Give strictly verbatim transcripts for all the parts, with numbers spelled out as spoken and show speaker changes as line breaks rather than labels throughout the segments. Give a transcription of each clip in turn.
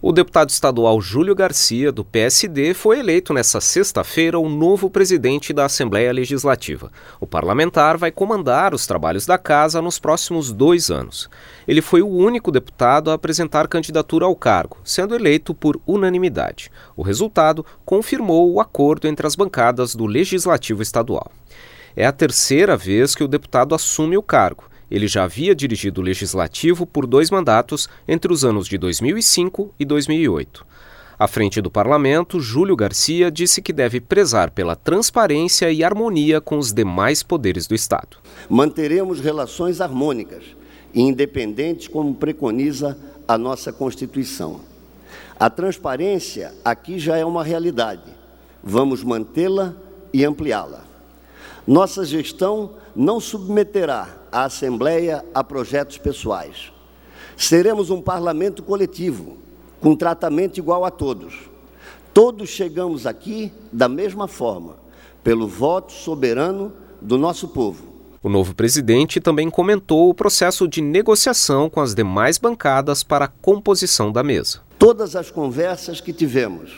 O deputado estadual Júlio Garcia, do P S D, foi eleito nesta sexta-feira o novo presidente da Assembleia Legislativa. O parlamentar vai comandar os trabalhos da casa nos próximos dois anos. Ele foi o único deputado a apresentar candidatura ao cargo, sendo eleito por unanimidade. O resultado confirmou o acordo entre as bancadas do Legislativo Estadual. É a terceira vez que o deputado assume o cargo. Ele já havia dirigido o Legislativo por dois mandatos entre os anos de dois mil e cinco e dois mil e oito. À frente do parlamento, Júlio Garcia disse que deve prezar pela transparência e harmonia com os demais poderes do Estado.
Manteremos relações harmônicas e independentes, como preconiza a nossa Constituição. A transparência aqui já é uma realidade. Vamos mantê-la e ampliá-la. Nossa gestão não submeterá a Assembleia a projetos pessoais. Seremos um parlamento coletivo, com tratamento igual a todos. Todos chegamos aqui da mesma forma, pelo voto soberano do nosso povo.
O novo presidente também comentou o processo de negociação com as demais bancadas para a composição da mesa.
Todas as conversas que tivemos,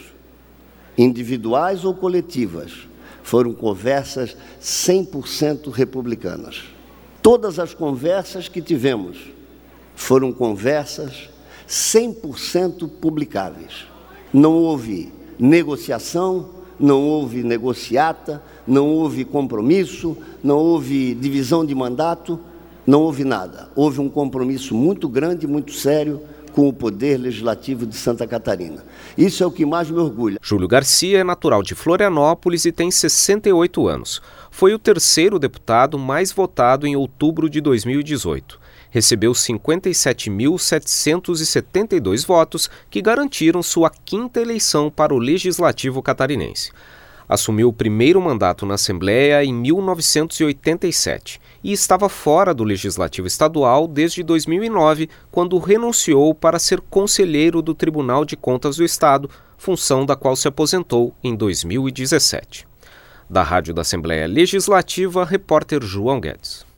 individuais ou coletivas, foram conversas cem por cento republicanas. Todas as conversas que tivemos foram conversas cem por cento publicáveis. Não houve negociação, não houve negociata, não houve compromisso, não houve divisão de mandato, não houve nada. Houve um compromisso muito grande, muito sério, com o Poder Legislativo de Santa Catarina. Isso é o que mais me orgulha.
Júlio Garcia é natural de Florianópolis e tem sessenta e oito anos. Foi o terceiro deputado mais votado em outubro de dois mil e dezoito. Recebeu cinquenta e sete mil setecentos e setenta e dois votos que garantiram sua quinta eleição para o Legislativo catarinense. Assumiu o primeiro mandato na Assembleia em mil novecentos e oitenta e sete e estava fora do Legislativo Estadual desde dois mil e nove, quando renunciou para ser conselheiro do Tribunal de Contas do Estado, função da qual se aposentou em dois mil e dezessete. Da Rádio da Assembleia Legislativa, repórter João Guedes.